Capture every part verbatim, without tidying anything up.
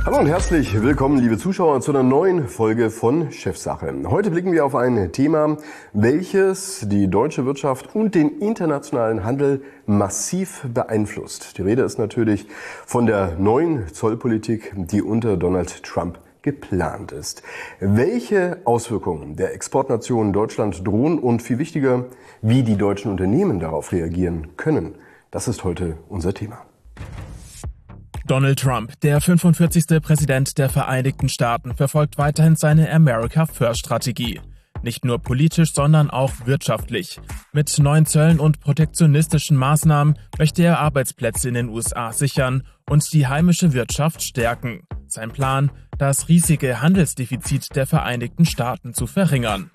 Hallo und herzlich willkommen, liebe Zuschauer, zu einer neuen Folge von Chefsache. Heute blicken wir auf ein Thema, welches die deutsche Wirtschaft und den internationalen Handel massiv beeinflusst. Die Rede ist natürlich von der neuen Zollpolitik, die unter Donald Trump geplant ist. Welche Auswirkungen der Exportnation Deutschland drohen und viel wichtiger, wie die deutschen Unternehmen darauf reagieren können, das ist heute unser Thema. Donald Trump, der fünfundvierzigste Präsident der Vereinigten Staaten, verfolgt weiterhin seine America First-Strategie. Nicht nur politisch, sondern auch wirtschaftlich. Mit neuen Zöllen und protektionistischen Maßnahmen möchte er Arbeitsplätze in den U S A sichern und die heimische Wirtschaft stärken. Sein Plan, das riesige Handelsdefizit der Vereinigten Staaten zu verringern.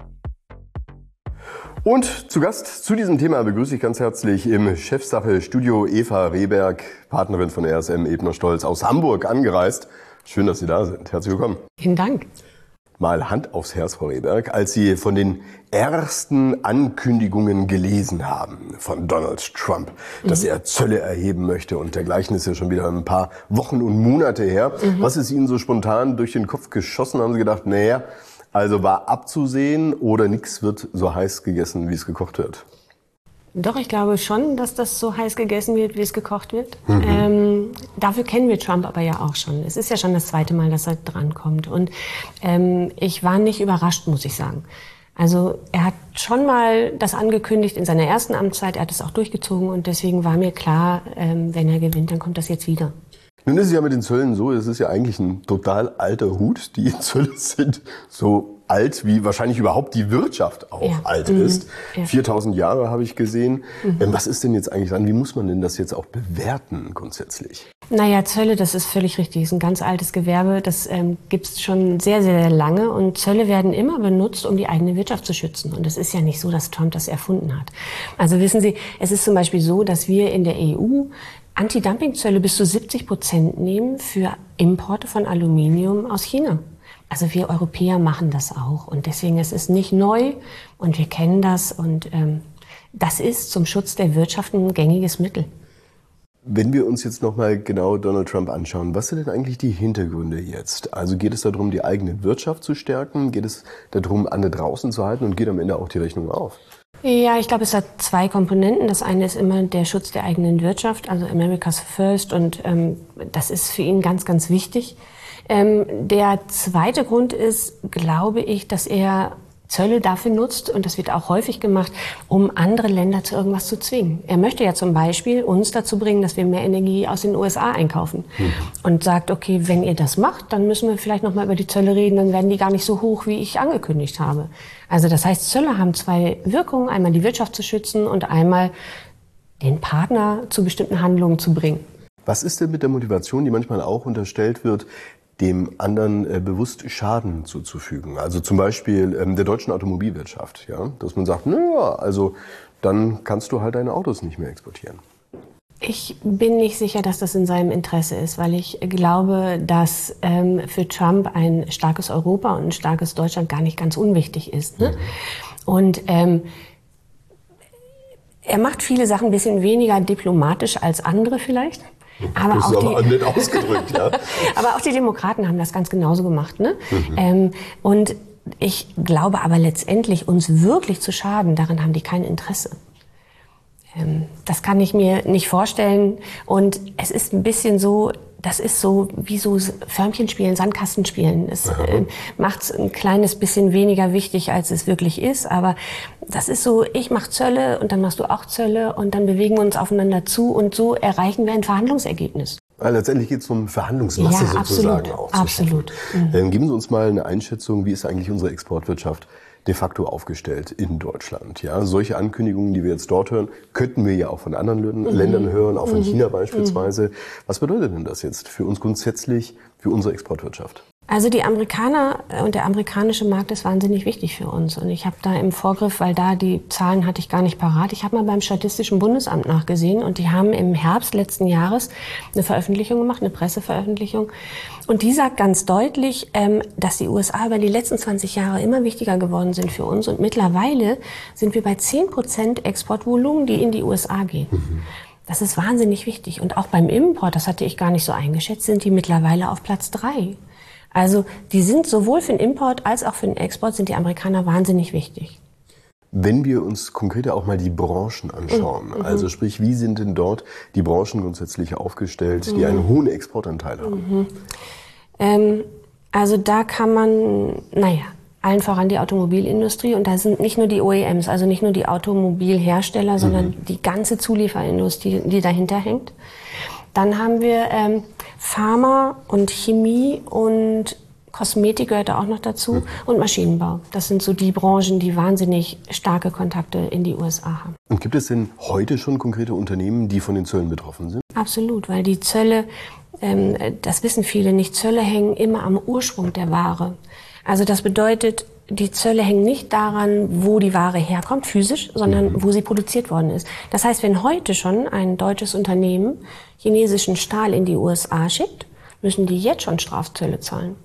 Und zu Gast zu diesem Thema begrüße ich ganz herzlich im Chefsache-Studio Eva Rehberg, Partnerin von R S M Ebner-Stolz, aus Hamburg angereist. Schön, dass Sie da sind. Herzlich willkommen. Vielen Dank. Mal Hand aufs Herz, Frau Rehberg, als Sie von den ersten Ankündigungen gelesen haben von Donald Trump, mhm. dass er Zölle erheben möchte und dergleichen, ist ja schon wieder ein paar Wochen und Monate her. Mhm. Was ist Ihnen so spontan durch den Kopf geschossen? Haben Sie gedacht, naja, also war abzusehen oder nichts wird so heiß gegessen, wie es gekocht wird? Doch, ich glaube schon, dass das so heiß gegessen wird, wie es gekocht wird. Mhm. Ähm, dafür kennen wir Trump aber ja auch schon. Es ist ja schon das zweite Mal, dass er drankommt. Und ähm, ich war nicht überrascht, muss ich sagen. Also er hat schon mal das angekündigt in seiner ersten Amtszeit. Er hat es auch durchgezogen und deswegen war mir klar, ähm, wenn er gewinnt, dann kommt das jetzt wieder. Nun ist es ja mit den Zöllen so, es ist ja eigentlich ein total alter Hut. Die Zölle sind so alt, wie wahrscheinlich überhaupt die Wirtschaft auch ja. alt mhm. ist. Ja. viertausend Jahre habe ich gesehen. Mhm. Was ist denn jetzt eigentlich dran? Wie muss man denn das jetzt auch bewerten grundsätzlich? Naja, Zölle, das ist völlig richtig. Das ist ein ganz altes Gewerbe. Das ähm, gibt es schon sehr, sehr lange. Und Zölle werden immer benutzt, um die eigene Wirtschaft zu schützen. Und es ist ja nicht so, dass Trump das erfunden hat. Also wissen Sie, es ist zum Beispiel so, dass wir in der E U Anti-Dumping-Zölle bis zu siebzig Prozent nehmen für Importe von Aluminium aus China. Also wir Europäer machen das auch und deswegen ist es nicht neu und wir kennen das und ähm, das ist zum Schutz der Wirtschaft ein gängiges Mittel. Wenn wir uns jetzt nochmal genau Donald Trump anschauen, was sind denn eigentlich die Hintergründe jetzt? Also geht es darum, die eigene Wirtschaft zu stärken? Geht es darum, andere draußen zu halten und geht am Ende auch die Rechnung auf? Ja, ich glaube, es hat zwei Komponenten. Das eine ist immer der Schutz der eigenen Wirtschaft, also America's First und ähm, das ist für ihn ganz, ganz wichtig. Ähm, der zweite Grund ist, glaube ich, dass er Zölle dafür nutzt, und das wird auch häufig gemacht, um andere Länder zu irgendwas zu zwingen. Er möchte ja zum Beispiel uns dazu bringen, dass wir mehr Energie aus den U S A einkaufen. Mhm. Und sagt, okay, wenn ihr das macht, dann müssen wir vielleicht nochmal über die Zölle reden, dann werden die gar nicht so hoch, wie ich angekündigt habe. Also das heißt, Zölle haben zwei Wirkungen, einmal die Wirtschaft zu schützen und einmal den Partner zu bestimmten Handlungen zu bringen. Was ist denn mit der Motivation, die manchmal auch unterstellt wird, dem anderen äh, bewusst Schaden zuzufügen? Also zum Beispiel ähm, der deutschen Automobilwirtschaft, ja, dass man sagt, naja, also dann kannst du halt deine Autos nicht mehr exportieren. Ich bin nicht sicher, dass das in seinem Interesse ist, weil ich glaube, dass ähm, für Trump ein starkes Europa und ein starkes Deutschland gar nicht ganz unwichtig ist. Ne? Mhm. Und ähm, er macht viele Sachen ein bisschen weniger diplomatisch als andere vielleicht. Aber das ist auch aber die, nett ausgedrückt, ja. Aber auch die Demokraten haben das ganz genauso gemacht, ne? Mhm. Ähm, und ich glaube aber letztendlich, uns wirklich zu schaden, daran haben die kein Interesse. Ähm, das kann ich mir nicht vorstellen. Und es ist ein bisschen so, das ist so wie so Förmchen spielen, Sandkasten spielen. Es äh, macht es ein kleines bisschen weniger wichtig, als es wirklich ist. Aber das ist so, ich mache Zölle und dann machst du auch Zölle und dann bewegen wir uns aufeinander zu und so erreichen wir ein Verhandlungsergebnis. Ja, letztendlich geht es um Verhandlungsmasse ja, sozusagen absolut, auch. Absolut. Mhm. Dann geben Sie uns mal eine Einschätzung, wie ist eigentlich unsere Exportwirtschaft de facto aufgestellt in Deutschland? Ja, solche Ankündigungen, die wir jetzt dort hören, könnten wir ja auch von anderen mhm. Ländern hören, auch von mhm. China beispielsweise. Mhm. Was bedeutet denn das jetzt für uns grundsätzlich, für unsere Exportwirtschaft? Also die Amerikaner und der amerikanische Markt ist wahnsinnig wichtig für uns. Und ich habe da im Vorgriff, weil da die Zahlen hatte ich gar nicht parat, ich habe mal beim Statistischen Bundesamt nachgesehen und die haben im Herbst letzten Jahres eine Veröffentlichung gemacht, eine Presseveröffentlichung. Und die sagt ganz deutlich, dass die U S A über die letzten zwanzig Jahre immer wichtiger geworden sind für uns. Und mittlerweile sind wir bei zehn Prozent Exportvolumen, die in die U S A gehen. Mhm. Das ist wahnsinnig wichtig. Und auch beim Import, das hatte ich gar nicht so eingeschätzt, sind die mittlerweile auf Platz drei. Also die sind sowohl für den Import als auch für den Export sind die Amerikaner wahnsinnig wichtig. Wenn wir uns konkreter auch mal die Branchen anschauen, mhm. also sprich, wie sind denn dort die Branchen grundsätzlich aufgestellt, die mhm. einen hohen Exportanteil haben? Mhm. Ähm, also da kann man, naja, allen voran die Automobilindustrie und da sind nicht nur die O E Ms, also nicht nur die Automobilhersteller, sondern mhm. die ganze Zulieferindustrie, die dahinter hängt. Dann haben wir ähm, Pharma und Chemie und Kosmetik gehört da auch noch dazu mhm. und Maschinenbau. Das sind so die Branchen, die wahnsinnig starke Kontakte in die U S A haben. Und gibt es denn heute schon konkrete Unternehmen, die von den Zöllen betroffen sind? Absolut, weil die Zölle, ähm, das wissen viele nicht, Zölle hängen immer am Ursprung der Ware. Also das bedeutet, die Zölle hängen nicht daran, wo die Ware herkommt, physisch, sondern mhm. wo sie produziert worden ist. Das heißt, wenn heute schon ein deutsches Unternehmen chinesischen Stahl in die U S A schickt, müssen die jetzt schon Strafzölle zahlen.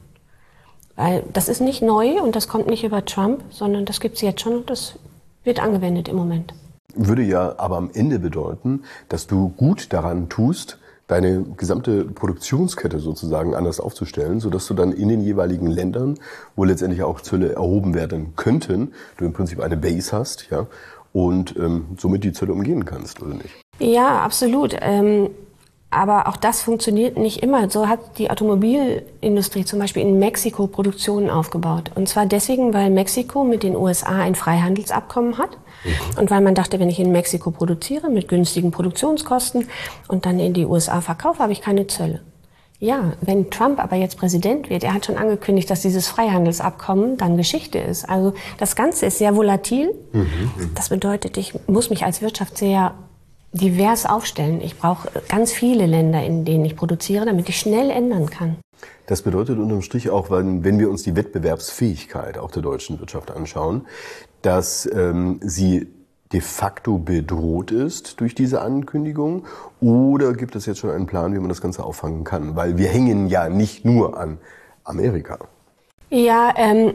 Weil das ist nicht neu und das kommt nicht über Trump, sondern das gibt es jetzt schon und das wird angewendet im Moment. Würde ja aber am Ende bedeuten, dass du gut daran tust, deine gesamte Produktionskette sozusagen anders aufzustellen, sodass du dann in den jeweiligen Ländern, wo letztendlich auch Zölle erhoben werden könnten, du im Prinzip eine Base hast, ja, und ähm, somit die Zölle umgehen kannst, oder nicht? Ja, absolut. Ähm, aber auch das funktioniert nicht immer. So hat die Automobilindustrie zum Beispiel in Mexiko Produktionen aufgebaut. Und zwar deswegen, weil Mexiko mit den U S A ein Freihandelsabkommen hat. Mhm. Und weil man dachte, wenn ich in Mexiko produziere mit günstigen Produktionskosten und dann in die U S A verkaufe, habe ich keine Zölle. Ja, wenn Trump aber jetzt Präsident wird, er hat schon angekündigt, dass dieses Freihandelsabkommen dann Geschichte ist. Also das Ganze ist sehr volatil. Mhm. Das bedeutet, ich muss mich als Wirtschaft sehr divers aufstellen. Ich brauche ganz viele Länder, in denen ich produziere, damit ich schnell ändern kann. Das bedeutet unterm Strich auch, wenn wir uns die Wettbewerbsfähigkeit auch der deutschen Wirtschaft anschauen, dass ähm, sie de facto bedroht ist durch diese Ankündigung? Oder gibt es jetzt schon einen Plan, wie man das Ganze auffangen kann? Weil wir hängen ja nicht nur an Amerika. Ja, ähm,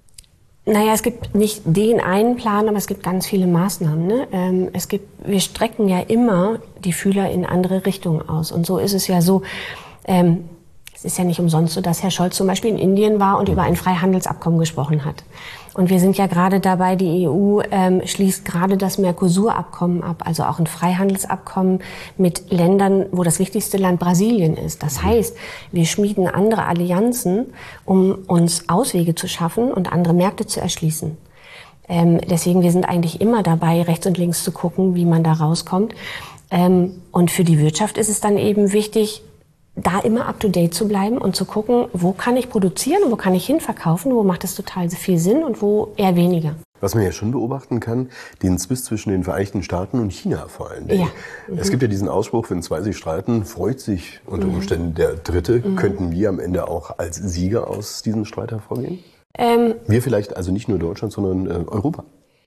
naja, es gibt nicht den einen Plan, aber es gibt ganz viele Maßnahmen. Ne? Ähm, es gibt, wir strecken ja immer die Fühler in andere Richtungen aus. Und so ist es ja so, ähm, es ist ja nicht umsonst so, dass Herr Scholz zum Beispiel in Indien war und über ein Freihandelsabkommen gesprochen hat. Und wir sind ja gerade dabei, die E U ähm, schließt gerade das Mercosur-Abkommen ab, also auch ein Freihandelsabkommen mit Ländern, wo das wichtigste Land Brasilien ist. Das heißt, wir schmieden andere Allianzen, um uns Auswege zu schaffen und andere Märkte zu erschließen. Ähm, deswegen, wir sind eigentlich immer dabei, rechts und links zu gucken, wie man da rauskommt. Ähm, und für die Wirtschaft ist es dann eben wichtig, da immer up-to-date zu bleiben und zu gucken, wo kann ich produzieren und wo kann ich hinverkaufen, wo macht es total viel Sinn und wo eher weniger. Was man ja schon beobachten kann, den Zwist zwischen den Vereinigten Staaten und China vor allem. Ja. Mhm. Es gibt ja diesen Ausspruch, wenn zwei sich streiten, freut sich unter Umständen der Dritte. Mhm. Könnten wir am Ende auch als Sieger aus diesem Streit hervorgehen? Ähm, wir vielleicht, also nicht nur Deutschland, sondern äh, Europa?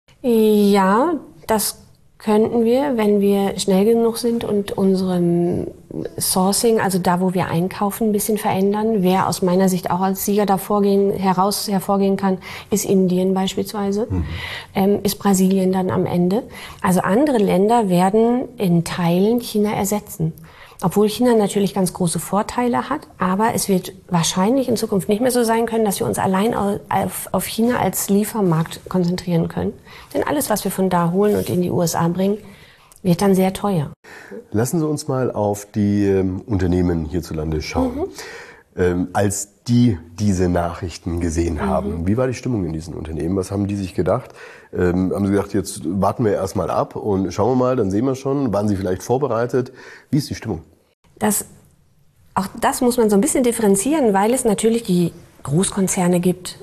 Ja, das könnten wir, wenn wir schnell genug sind und unserem Sourcing, also da, wo wir einkaufen, ein bisschen verändern. Wer aus meiner Sicht auch als Sieger davor gehen, heraus hervorgehen kann, ist Indien beispielsweise, mhm. ähm, ist Brasilien dann am Ende. Also andere Länder werden in Teilen China ersetzen. Obwohl China natürlich ganz große Vorteile hat, aber es wird wahrscheinlich in Zukunft nicht mehr so sein können, dass wir uns allein auf, auf China als Liefermarkt konzentrieren können. Denn alles, was wir von da holen und in die U S A bringen, wird dann sehr teuer. Lassen Sie uns mal auf die ähm, Unternehmen hierzulande schauen. Mhm. Ähm, als die diese Nachrichten gesehen haben, mhm. wie war die Stimmung in diesen Unternehmen? Was haben die sich gedacht? Ähm, haben sie gedacht, jetzt warten wir erstmal ab und schauen wir mal, dann sehen wir schon. Waren sie vielleicht vorbereitet? Wie ist die Stimmung? Das, auch das muss man so ein bisschen differenzieren, weil es natürlich die Großkonzerne gibt,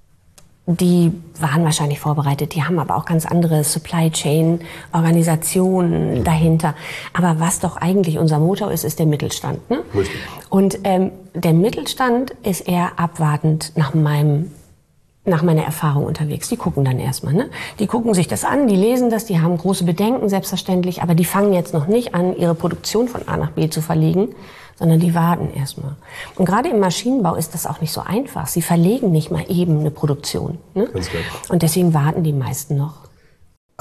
die waren wahrscheinlich vorbereitet, die haben aber auch ganz andere Supply Chain Organisationen mhm. dahinter. Aber was doch eigentlich unser Motor ist, ist der Mittelstand. Ne? Richtig. Und ähm, der Mittelstand ist eher abwartend nach meinem nach meiner Erfahrung unterwegs. Die gucken dann erstmal, ne? Die gucken sich das an, die lesen das, die haben große Bedenken, selbstverständlich, aber die fangen jetzt noch nicht an, ihre Produktion von A nach B zu verlegen, sondern die warten erstmal. Und gerade im Maschinenbau ist das auch nicht so einfach. Sie verlegen nicht mal eben eine Produktion, ne? Ganz klar. Und deswegen warten die meisten noch.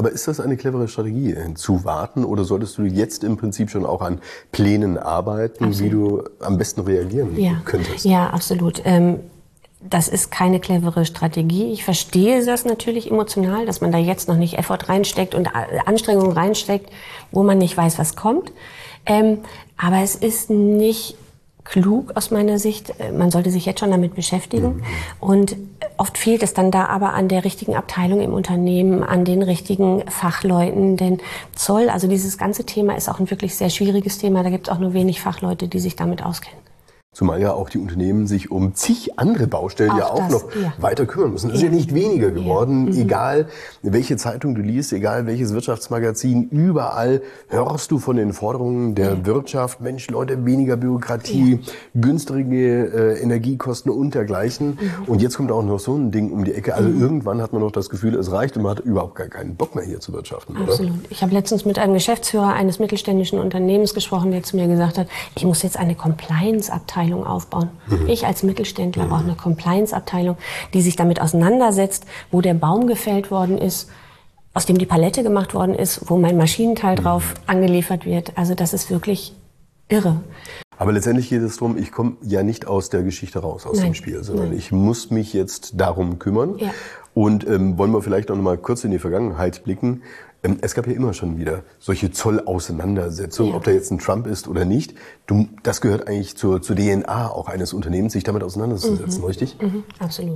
Aber ist das eine clevere Strategie, zu warten, oder solltest du jetzt im Prinzip schon auch an Plänen arbeiten, absolut, wie du am besten reagieren ja. könntest? Ja, absolut. Ähm, das ist keine clevere Strategie. Ich verstehe das natürlich emotional, dass man da jetzt noch nicht Effort reinsteckt und Anstrengungen reinsteckt, wo man nicht weiß, was kommt. Ähm, aber es ist nicht klug aus meiner Sicht. Man sollte sich jetzt schon damit beschäftigen. Mhm. Und oft fehlt es dann da aber an der richtigen Abteilung im Unternehmen, an den richtigen Fachleuten. Denn Zoll, also dieses ganze Thema ist auch ein wirklich sehr schwieriges Thema. Da gibt es auch nur wenig Fachleute, die sich damit auskennen. Zumal ja auch die Unternehmen sich um zig andere Baustellen auch ja auch das, noch ja. weiter kümmern müssen. Es ist ja nicht weniger geworden, ja. mhm. egal welche Zeitung du liest, egal welches Wirtschaftsmagazin, überall hörst du von den Forderungen der ja. Wirtschaft, Mensch, Leute, weniger Bürokratie, ja. günstige äh, Energiekosten und dergleichen. Mhm. Und jetzt kommt auch noch so ein Ding um die Ecke. Also mhm. irgendwann hat man noch das Gefühl, es reicht und man hat überhaupt gar keinen Bock mehr hier zu wirtschaften. Absolut. Oder? Ich habe letztens mit einem Geschäftsführer eines mittelständischen Unternehmens gesprochen, der zu mir gesagt hat, ich muss jetzt eine Compliance-Abteilung aufbauen. Mhm. Ich als Mittelständler mhm. brauche eine Compliance-Abteilung, die sich damit auseinandersetzt, wo der Baum gefällt worden ist, aus dem die Palette gemacht worden ist, wo mein Maschinenteil mhm. drauf angeliefert wird. Also das ist wirklich irre. Aber letztendlich geht es darum, ich komme ja nicht aus der Geschichte raus, aus Nein. dem Spiel, sondern Nein. ich muss mich jetzt darum kümmern. Ja. Und ähm, wollen wir vielleicht noch mal kurz in die Vergangenheit blicken. Ähm, es gab ja immer schon wieder solche Zollauseinandersetzungen, ja. ob da jetzt ein Trump ist oder nicht. Du, das gehört eigentlich zur, zur D N A auch eines Unternehmens, sich damit auseinanderzusetzen, mhm. richtig? Mhm. Absolut.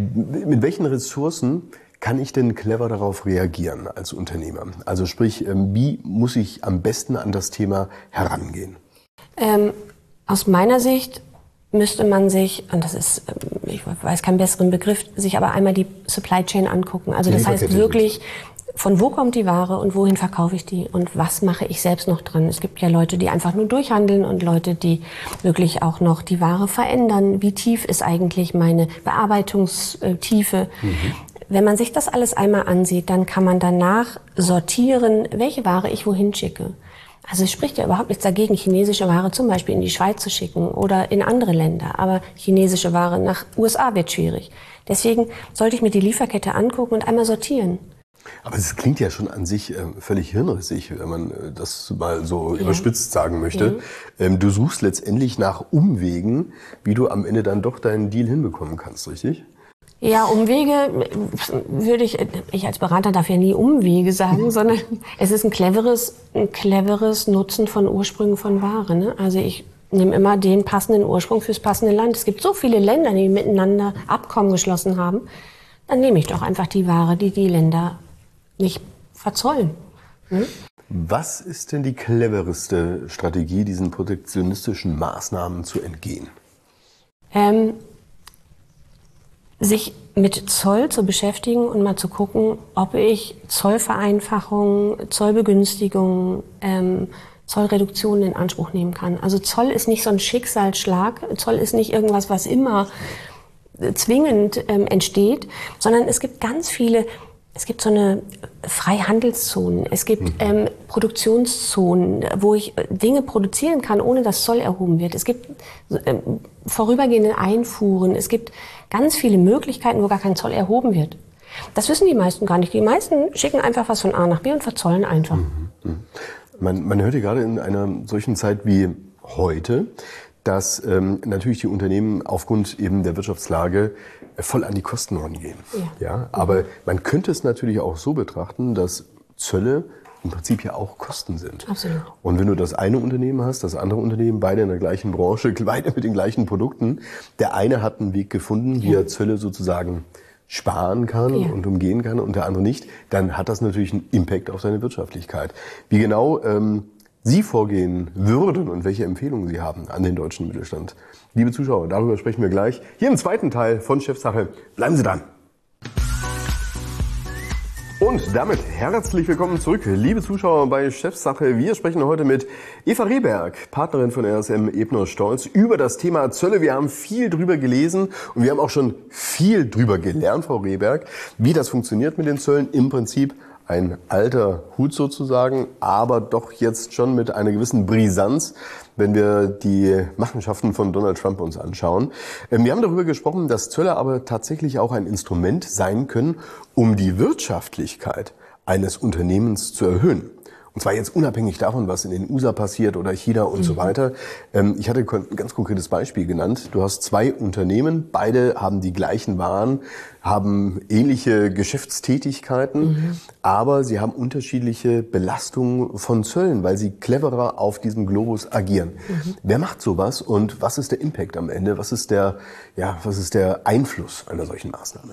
Mit welchen Ressourcen kann ich denn clever darauf reagieren als Unternehmer? Also sprich, ähm, wie muss ich am besten an das Thema herangehen? Ähm, aus meiner Sicht müsste man sich, und das ist, ich weiß keinen besseren Begriff, sich aber einmal die Supply Chain angucken. Also das heißt wirklich, von wo kommt die Ware und wohin verkaufe ich die und was mache ich selbst noch dran? Es gibt ja Leute, die einfach nur durchhandeln und Leute, die wirklich auch noch die Ware verändern. Wie tief ist eigentlich meine Bearbeitungstiefe? Mhm. Wenn man sich das alles einmal ansieht, dann kann man danach sortieren, welche Ware ich wohin schicke. Also es spricht ja überhaupt nichts dagegen, chinesische Ware zum Beispiel in die Schweiz zu schicken oder in andere Länder. Aber chinesische Ware nach U S A wird schwierig. Deswegen sollte ich mir die Lieferkette angucken und einmal sortieren. Aber es klingt ja schon an sich äh, völlig hirnrissig, wenn man äh, das mal so ja. überspitzt sagen möchte. Ja. Ähm, du suchst letztendlich nach Umwegen, wie du am Ende dann doch deinen Deal hinbekommen kannst, richtig? Ja, Umwege würde ich, ich als Berater darf ja nie Umwege sagen, sondern es ist ein cleveres, ein cleveres Nutzen von Ursprüngen von Ware. Ne? Also ich nehme immer den passenden Ursprung fürs passende Land. Es gibt so viele Länder, die miteinander Abkommen geschlossen haben. Dann nehme ich doch einfach die Ware, die die Länder nicht verzollen. Hm? Was ist denn die clevereste Strategie, diesen protektionistischen Maßnahmen zu entgehen? Ähm, sich mit Zoll zu beschäftigen und mal zu gucken, ob ich Zollvereinfachungen, Zollbegünstigungen, ähm, Zollreduktionen in Anspruch nehmen kann. Also Zoll ist nicht so ein Schicksalsschlag, Zoll ist nicht irgendwas, was immer zwingend ähm, entsteht, sondern es gibt ganz viele, es gibt so eine Freihandelszonen, es gibt mhm. ähm, Produktionszonen, wo ich Dinge produzieren kann, ohne dass Zoll erhoben wird. Es gibt ähm, vorübergehende Einfuhren, es gibt ganz viele Möglichkeiten, wo gar kein Zoll erhoben wird. Das wissen die meisten gar nicht. Die meisten schicken einfach was von A nach B und verzollen einfach. Mhm. Mhm. Man, man hört ja gerade in einer solchen Zeit wie heute, dass ähm, natürlich die Unternehmen aufgrund eben der Wirtschaftslage voll an die Kosten rangehen. Ja. Ja, aber man könnte es natürlich auch so betrachten, dass Zölle im Prinzip ja auch Kosten sind. Absolut. Und wenn du das eine Unternehmen hast, das andere Unternehmen, beide in der gleichen Branche, beide mit den gleichen Produkten, der eine hat einen Weg gefunden, wie ja. er Zölle sozusagen sparen kann ja. und umgehen kann und der andere nicht, dann hat das natürlich einen Impact auf seine Wirtschaftlichkeit. Wie genau ähm, Sie vorgehen würden und welche Empfehlungen Sie haben an den deutschen Mittelstand. Liebe Zuschauer, darüber sprechen wir gleich hier im zweiten Teil von Chefsache. Bleiben Sie dran. Und damit herzlich willkommen zurück, liebe Zuschauer bei Chefsache. Wir sprechen heute mit Eva Rehberg, Partnerin von R S M Ebner Stolz, über das Thema Zölle. Wir haben viel drüber gelesen und wir haben auch schon viel drüber gelernt, Frau Rehberg, wie das funktioniert mit den Zöllen. Im Prinzip ein alter Hut sozusagen, aber doch jetzt schon mit einer gewissen Brisanz, wenn wir die Machenschaften von Donald Trump uns anschauen. Wir haben darüber gesprochen, dass Zölle aber tatsächlich auch ein Instrument sein können, um die Wirtschaftlichkeit eines Unternehmens zu erhöhen. Und zwar jetzt unabhängig davon, was in den U S A passiert oder China und mhm. so weiter. Ich hatte ein ganz konkretes Beispiel genannt. Du hast zwei Unternehmen, beide haben die gleichen Waren, haben ähnliche Geschäftstätigkeiten, mhm. aber sie haben unterschiedliche Belastungen von Zöllen, weil sie cleverer auf diesem Globus agieren. Mhm. Wer macht sowas und was ist der Impact am Ende? Was ist der, ja, was ist der Einfluss einer solchen Maßnahme?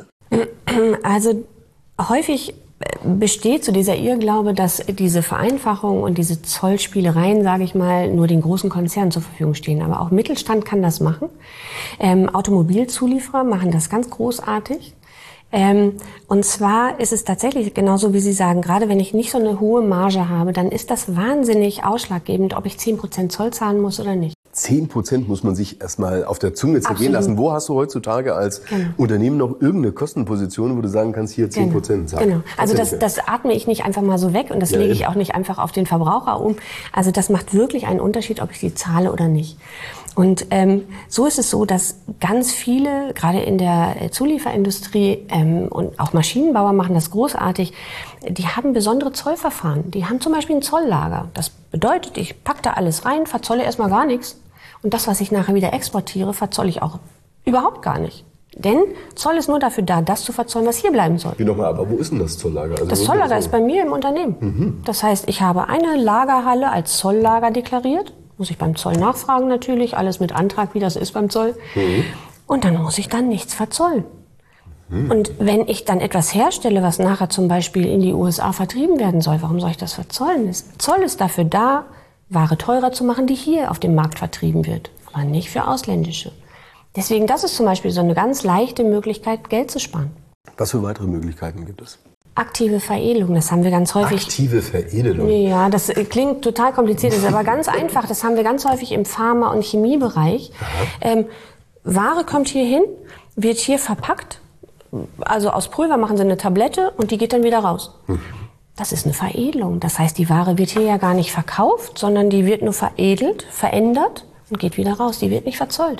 Also häufig besteht so dieser Irrglaube, dass diese Vereinfachung und diese Zollspielereien, sage ich mal, nur den großen Konzernen zur Verfügung stehen. Aber auch Mittelstand kann das machen. Ähm, Automobilzulieferer machen das ganz großartig. Ähm, und zwar ist es tatsächlich genauso, wie Sie sagen, gerade wenn ich nicht so eine hohe Marge habe, dann ist das wahnsinnig ausschlaggebend, ob ich zehn Prozent Zoll zahlen muss oder nicht. zehn Prozent muss man sich erstmal auf der Zunge zergehen lassen. Wo hast du heutzutage als genau. Unternehmen noch irgendeine Kostenposition, wo du sagen kannst, hier zehn Prozent zahlen? Genau. Also das, das atme ich nicht einfach mal so weg und das ja, lege ich auch nicht einfach auf den Verbraucher um. Also das macht wirklich einen Unterschied, ob ich die zahle oder nicht. Und ähm, so ist es so, dass ganz viele, gerade in der Zulieferindustrie ähm, und auch Maschinenbauer machen das großartig, die haben besondere Zollverfahren. Die haben zum Beispiel ein Zolllager. Das bedeutet, ich packe da alles rein, verzolle erstmal gar nichts. Und das, was ich nachher wieder exportiere, verzolle ich auch überhaupt gar nicht. Denn Zoll ist nur dafür da, das zu verzollen, was hier bleiben soll. Wie nochmal, aber wo ist denn das Zolllager? Also das Zolllager ist bei mir im Unternehmen. Mhm. Das heißt, ich habe eine Lagerhalle als Zolllager deklariert. Muss ich beim Zoll nachfragen natürlich, alles mit Antrag, wie das ist beim Zoll. Mhm. Und dann muss ich dann nichts verzollen. Mhm. Und wenn ich dann etwas herstelle, was nachher zum Beispiel in die U S A vertrieben werden soll, warum soll ich das verzollen? Zoll ist dafür da, Ware teurer zu machen, die hier auf dem Markt vertrieben wird, aber nicht für ausländische. Deswegen, das ist zum Beispiel so eine ganz leichte Möglichkeit, Geld zu sparen. Was für weitere Möglichkeiten gibt es? Aktive Veredelung, das haben wir ganz häufig. Aktive Veredelung? Ja, das klingt total kompliziert, das ist aber ganz einfach. Das haben wir ganz häufig im Pharma- und Chemiebereich. Ähm, Ware kommt hier hin, wird hier verpackt. Also aus Pulver machen sie eine Tablette und die geht dann wieder raus. Hm. Das ist eine Veredelung. Das heißt, die Ware wird hier ja gar nicht verkauft, sondern die wird nur veredelt, verändert und geht wieder raus. Die wird nicht verzollt.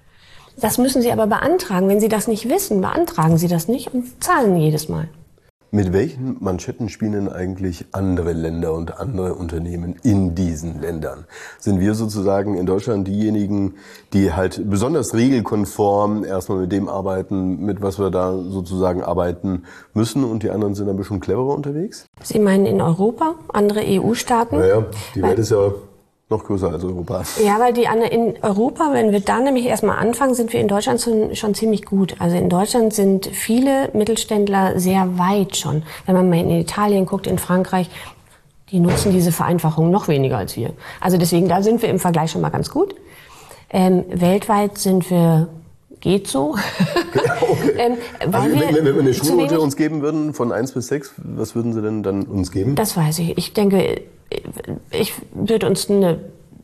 Das müssen Sie aber beantragen. Wenn Sie das nicht wissen, beantragen Sie das nicht und zahlen jedes Mal. Mit welchen Manschetten spielen denn eigentlich andere Länder und andere Unternehmen in diesen Ländern? Sind wir sozusagen in Deutschland diejenigen, die halt besonders regelkonform erstmal mit dem arbeiten, mit was wir da sozusagen arbeiten müssen, und die anderen sind ein bisschen cleverer unterwegs? Sie meinen in Europa, andere E U-Staaten? Naja, die Welt ist ja noch größer als Europa. Ja, weil die in Europa, wenn wir da nämlich erstmal anfangen, sind wir in Deutschland schon, schon ziemlich gut. Also in Deutschland sind viele Mittelständler sehr weit schon. Wenn man mal in Italien guckt, in Frankreich, die nutzen diese Vereinfachung noch weniger als wir. Also deswegen, da sind wir im Vergleich schon mal ganz gut. Ähm, weltweit sind wir, geht so. Okay. ähm, also wenn, wenn wir eine Schulnote uns geben würden, von eins bis sechs, was würden Sie denn dann uns geben? Das weiß ich. Ich denke, ich würde uns eine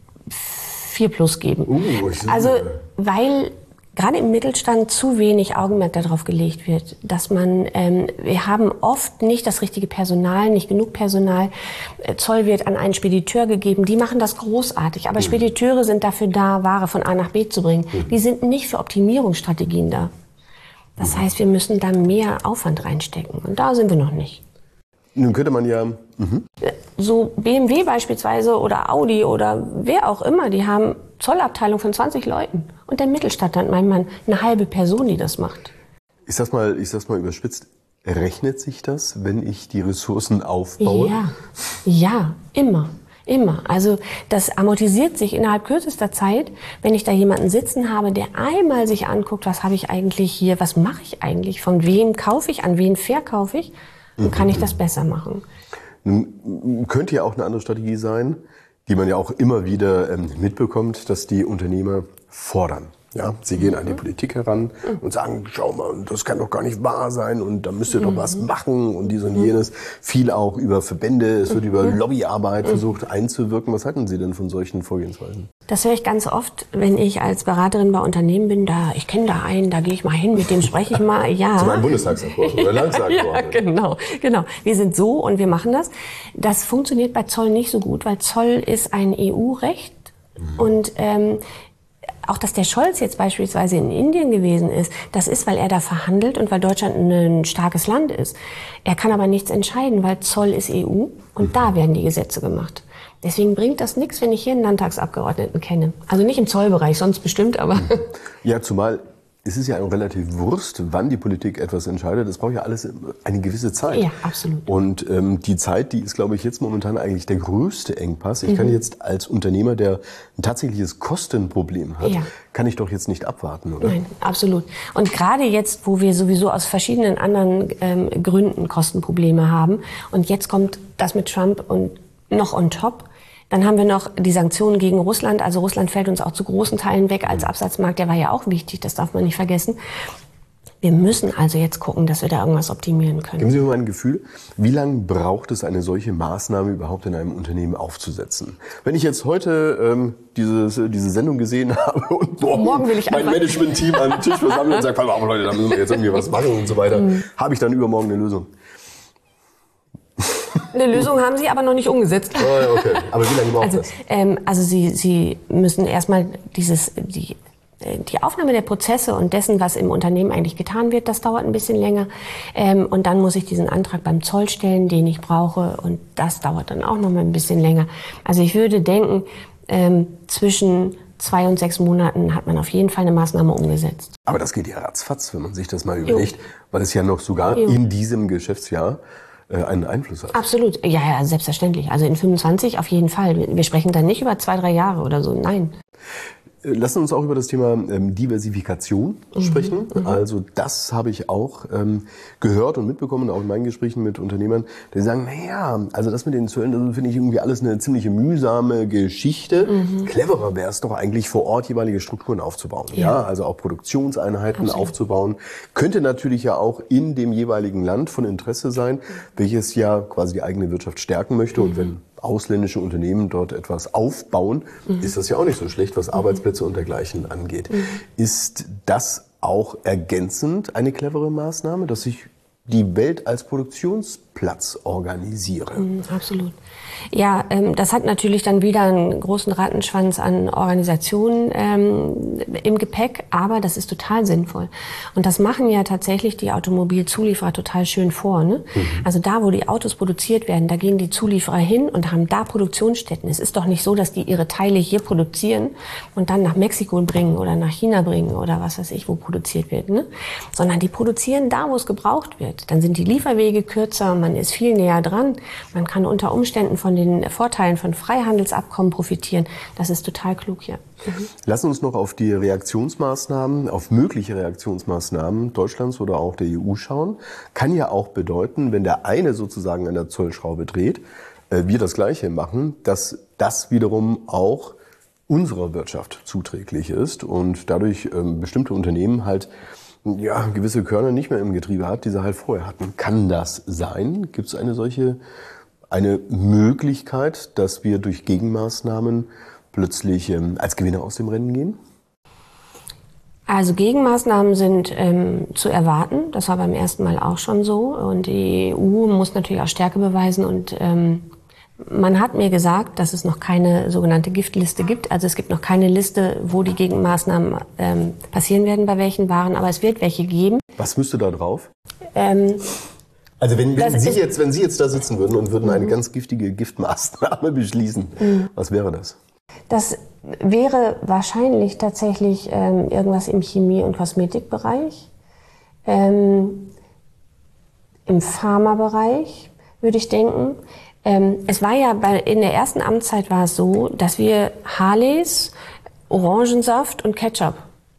vier plus geben. Uh, also, weil gerade im Mittelstand zu wenig Augenmerk darauf gelegt wird, dass man, ähm, wir haben oft nicht das richtige Personal, nicht genug Personal. Zoll wird an einen Spediteur gegeben, die machen das großartig. Aber mhm. Spediteure sind dafür da, Ware von A nach B zu bringen. Mhm. Die sind nicht für Optimierungsstrategien da. Das mhm. heißt, wir müssen da mehr Aufwand reinstecken. Und da sind wir noch nicht. Nun könnte man ja... Mhm. So B M W beispielsweise oder Audi oder wer auch immer, die haben Zollabteilung von zwanzig Leuten. Und der Mittelstand hat manchmal eine halbe Person, die das macht. Ich sag's mal, ich sag's mal überspitzt. Rechnet sich das, wenn ich die Ressourcen aufbaue? Ja, ja, immer. Immer. Also das amortisiert sich innerhalb kürzester Zeit, wenn ich da jemanden sitzen habe, der einmal sich anguckt, was habe ich eigentlich hier, was mache ich eigentlich, von wem kaufe ich, an wen verkaufe ich, dann kann ich das besser machen. Nun könnte ja auch eine andere Strategie sein, die man ja auch immer wieder ähm, mitbekommt, dass die Unternehmer fordern. Ja, sie gehen an die Politik heran und sagen, schau mal, das kann doch gar nicht wahr sein und da müsst ihr doch was machen und dies und jenes. Viel auch über Verbände, es wird über Lobbyarbeit versucht einzuwirken. Was halten Sie denn von solchen Vorgehensweisen? Das höre ich ganz oft, wenn ich als Beraterin bei Unternehmen bin. Da, ich kenne da einen, da gehe ich mal hin, mit dem spreche ich mal. Ja. Zu meinem Bundestagsabgeordneten oder Landtagsabgeordneten. Ja, genau, genau. Wir sind so und wir machen das. Das funktioniert bei Zoll nicht so gut, weil Zoll ist ein E U-Recht mhm. und ähm, auch, dass der Scholz jetzt beispielsweise in Indien gewesen ist, das ist, weil er da verhandelt und weil Deutschland ein starkes Land ist. Er kann aber nichts entscheiden, weil Zoll ist E U und da werden die Gesetze gemacht. Deswegen bringt das nichts, wenn ich hier einen Landtagsabgeordneten kenne. Also nicht im Zollbereich, sonst bestimmt, aber... Ja, zumal es ist ja auch relativ Wurst, wann die Politik etwas entscheidet. Das braucht ja alles eine gewisse Zeit. Ja, absolut. Und ähm, die Zeit, die ist, glaube ich, jetzt momentan eigentlich der größte Engpass. Ich mhm. kann jetzt als Unternehmer, der ein tatsächliches Kostenproblem hat, ja. kann ich doch jetzt nicht abwarten, oder? Nein, absolut. Und gerade jetzt, wo wir sowieso aus verschiedenen anderen ähm, Gründen Kostenprobleme haben und jetzt kommt das mit Trump und noch on top, dann haben wir noch die Sanktionen gegen Russland. Also Russland fällt uns auch zu großen Teilen weg als Absatzmarkt. Der war ja auch wichtig, das darf man nicht vergessen. Wir müssen also jetzt gucken, dass wir da irgendwas optimieren können. Geben Sie mir mal ein Gefühl, wie lange braucht es, eine solche Maßnahme überhaupt in einem Unternehmen aufzusetzen? Wenn ich jetzt heute ähm, dieses, diese Sendung gesehen habe und morgen, morgen will ich mein Management-Team an den Tisch versammle und sage, pass auf Leute, da müssen wir jetzt irgendwie was machen und so weiter, mhm. habe ich dann übermorgen eine Lösung. Eine Lösung haben Sie aber noch nicht umgesetzt. Oh, okay. Aber wie lange braucht also, das? Ähm, also Sie, Sie müssen erstmal dieses, die, die Aufnahme der Prozesse und dessen, was im Unternehmen eigentlich getan wird, das dauert ein bisschen länger. Ähm, und dann muss ich diesen Antrag beim Zoll stellen, den ich brauche. Und das dauert dann auch noch mal ein bisschen länger. Also ich würde denken, ähm, zwischen zwei und sechs Monaten hat man auf jeden Fall eine Maßnahme umgesetzt. Aber das geht ja ratzfatz, wenn man sich das mal überlegt, jo. weil es ja noch sogar jo. in diesem Geschäftsjahr einen Einfluss hat. Absolut, ja, ja, selbstverständlich. Also in fünfundzwanzig auf jeden Fall. Wir sprechen dann nicht über zwei, drei Jahre oder so, nein. Lassen uns auch über das Thema ähm, Diversifikation mhm, sprechen. Mhm. Also das habe ich auch ähm, gehört und mitbekommen, auch in meinen Gesprächen mit Unternehmern, die sagen, naja, also das mit den Zöllen, das finde ich irgendwie alles eine ziemliche mühsame Geschichte. Mhm. Cleverer wäre es doch eigentlich, vor Ort jeweilige Strukturen aufzubauen. Ja, ja also auch Produktionseinheiten Absolut. aufzubauen. Könnte natürlich ja auch in dem jeweiligen Land von Interesse sein, welches ja quasi die eigene Wirtschaft stärken möchte. Mhm. Und wenn ausländische Unternehmen dort etwas aufbauen, mhm. ist das ja auch nicht so schlecht, was mhm. Arbeitsplätze und dergleichen angeht. Mhm. Ist das auch ergänzend eine clevere Maßnahme, dass ich die Welt als Produktionsplatz organisiere? Mhm, absolut. Ja, ähm, das hat natürlich dann wieder einen großen Rattenschwanz an Organisationen ähm, im Gepäck, aber das ist total sinnvoll. Und das machen ja tatsächlich die Automobilzulieferer total schön vor. Ne? Mhm. Also da, wo die Autos produziert werden, da gehen die Zulieferer hin und haben da Produktionsstätten. Es ist doch nicht so, dass die ihre Teile hier produzieren und dann nach Mexiko bringen oder nach China bringen oder was weiß ich, wo produziert wird. Ne? Sondern die produzieren da, wo es gebraucht wird. Dann sind die Lieferwege kürzer, man ist viel näher dran, man kann unter Umständen von den Vorteilen von Freihandelsabkommen profitieren. Das ist total klug hier. Mhm. Lassen uns noch auf die Reaktionsmaßnahmen, auf mögliche Reaktionsmaßnahmen Deutschlands oder auch der E U schauen. Kann ja auch bedeuten, wenn der eine sozusagen an der Zollschraube dreht, äh, wir das Gleiche machen, dass das wiederum auch unserer Wirtschaft zuträglich ist und dadurch ähm, bestimmte Unternehmen halt ja, gewisse Körner nicht mehr im Getriebe hat, die sie halt vorher hatten. Kann das sein? Gibt es eine solche, eine Möglichkeit, dass wir durch Gegenmaßnahmen plötzlich ähm, als Gewinner aus dem Rennen gehen? Also Gegenmaßnahmen sind ähm, zu erwarten. Das war beim ersten Mal auch schon so. Und die E U muss natürlich auch Stärke beweisen und ähm, man hat mir gesagt, dass es noch keine sogenannte Giftliste gibt. Also es gibt noch keine Liste, wo die Gegenmaßnahmen ähm, passieren werden, bei welchen Waren. Aber es wird welche geben. Was müsste da drauf? Ähm, also wenn, wenn, Sie jetzt, wenn Sie jetzt da sitzen würden und würden eine mhm. ganz giftige Giftmaßnahme beschließen, mhm. was wäre das? Das wäre wahrscheinlich tatsächlich ähm, irgendwas im Chemie- und Kosmetikbereich. Ähm, Im Pharmabereich, würde ich denken. Ähm, es war ja bei, in der ersten Amtszeit war es so, dass wir Harleys, Orangensaft und Ketchup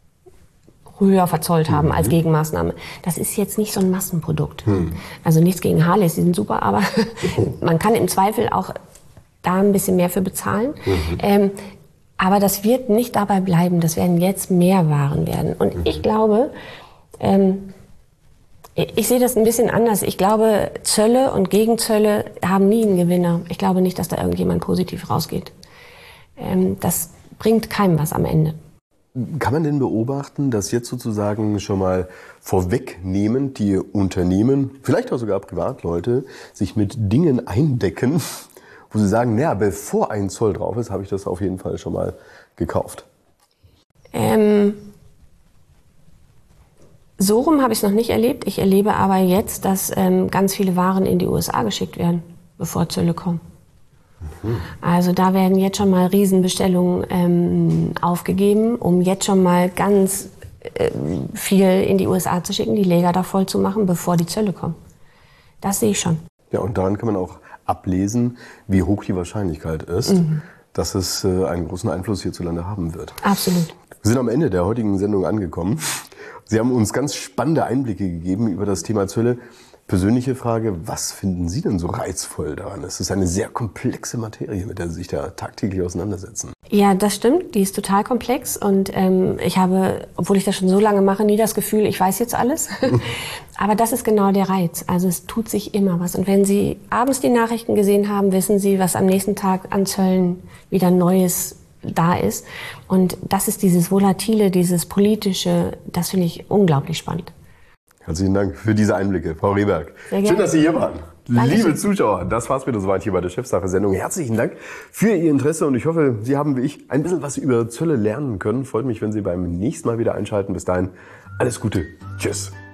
höher verzollt haben mhm. als Gegenmaßnahme. Das ist jetzt nicht so ein Massenprodukt. Mhm. Also nichts gegen Harleys, die sind super, aber man kann im Zweifel auch da ein bisschen mehr für bezahlen. Mhm. Ähm, aber das wird nicht dabei bleiben, das werden jetzt mehr Waren werden. Und mhm. ich glaube, ähm, ich sehe das ein bisschen anders. Ich glaube, Zölle und Gegenzölle haben nie einen Gewinner. Ich glaube nicht, dass da irgendjemand positiv rausgeht. Ähm, das bringt keinem was am Ende. Kann man denn beobachten, dass jetzt sozusagen schon mal vorwegnehmend die Unternehmen, vielleicht auch sogar Privatleute, sich mit Dingen eindecken, wo sie sagen, naja, bevor ein Zoll drauf ist, habe ich das auf jeden Fall schon mal gekauft? Ähm, so rum habe ich es noch nicht erlebt. Ich erlebe aber jetzt, dass ähm, ganz viele Waren in die U S A geschickt werden, bevor Zölle kommen. Mhm. Also da werden jetzt schon mal Riesenbestellungen ähm, aufgegeben, um jetzt schon mal ganz äh, viel in die U S A zu schicken, die Lager da voll zu machen, bevor die Zölle kommen. Das sehe ich schon. Ja, und daran kann man auch ablesen, wie hoch die Wahrscheinlichkeit ist, mhm. dass es äh, einen großen Einfluss hierzulande haben wird. Absolut. Wir sind am Ende der heutigen Sendung angekommen. Sie haben uns ganz spannende Einblicke gegeben über das Thema Zölle. Persönliche Frage, was finden Sie denn so reizvoll daran? Es ist eine sehr komplexe Materie, mit der Sie sich da tagtäglich auseinandersetzen. Ja, das stimmt. Die ist total komplex. Und ähm, ich habe, obwohl ich das schon so lange mache, nie das Gefühl, ich weiß jetzt alles. Aber das ist genau der Reiz. Also es tut sich immer was. Und wenn Sie abends die Nachrichten gesehen haben, wissen Sie, was am nächsten Tag an Zöllen wieder Neues da ist. Und das ist dieses Volatile, dieses Politische, das finde ich unglaublich spannend. Herzlichen Dank für diese Einblicke, Frau Rehberg. Sehr gerne. Schön, dass Sie hier waren. Dankeschön. Liebe Zuschauer, das war's wieder soweit hier bei der Chefsache-Sendung. Herzlichen Dank für Ihr Interesse und ich hoffe, Sie haben wie ich ein bisschen was über Zölle lernen können. Freut mich, wenn Sie beim nächsten Mal wieder einschalten. Bis dahin, alles Gute. Tschüss.